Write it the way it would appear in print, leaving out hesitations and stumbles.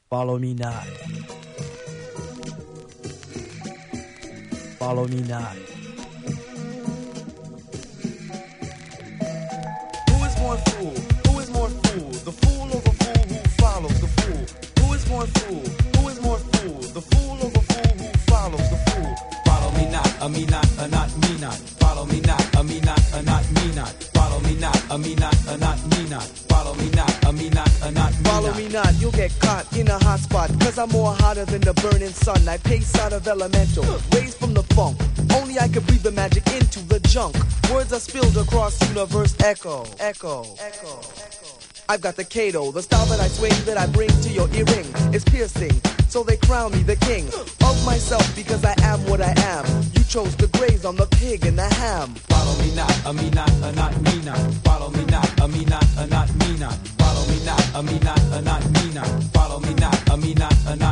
Follow me not. Follow me not. Who is more fool? Who is more fool? The fool or the fool who follows the fool? Who is more fool? Who is more fool? The fool or the fool who follows the fool? Follow me not, me not, not me not. Follow me not, me not, not me not. Follow me not, me not, not me not. Follow me not, me not, not me not. Follow me not, you'll get caught in a hot spot. Cause I'm more hotter than the burning sun. I pace out of elemental, raised from the funk. Only I can breathe the magic into the junk. Words are spilled across universe echo, echo, echo. I've got the Kato, the style that I swing, that I bring to your earring. It's piercing, so they crown me the king of myself because I am what I am. You chose to graze on the pig and the ham. Follow me not, me not, not me not. Follow me not, me not, not me not. Follow me not, me not, not me not. Follow me not, me not, not